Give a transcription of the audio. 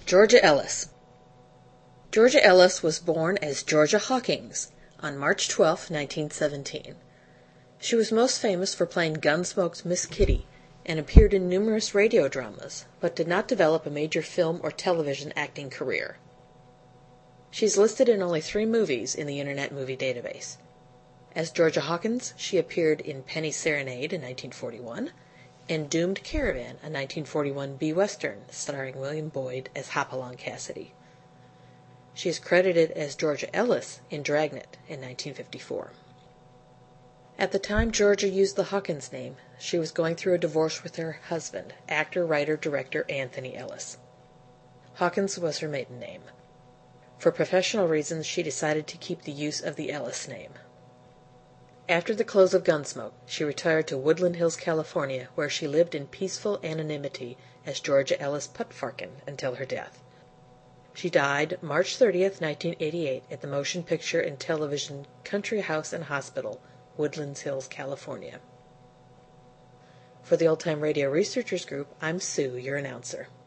Georgia Ellis. Georgia Ellis was born as Georgia Hawkins on March 12, 1917. She was most famous for playing Gunsmoke's Miss Kitty and appeared in numerous radio dramas, but did not develop a major film or television acting career. She's listed in only 3 movies in the Internet Movie Database. As Georgia Hawkins, she appeared in Penny Serenade in 1941 and Doomed Caravan, a 1941 B-Western starring William Boyd as Hopalong Cassidy. She is credited as Georgia Ellis in Dragnet in 1954. At the time Georgia used the Hawkins name, she was going through a divorce with her husband, actor, writer, director Anthony Ellis. Hawkins was her maiden name. For professional reasons, she decided to keep the use of the Ellis name. After the close of Gunsmoke, she retired to Woodland Hills, California, where she lived in peaceful anonymity as Georgia Ellis Putfarkin until her death. She died March 30, 1988, at the Motion Picture and Television Country House and Hospital, Woodland Hills, California. For the Old Time Radio Researchers Group, I'm Sue, your announcer.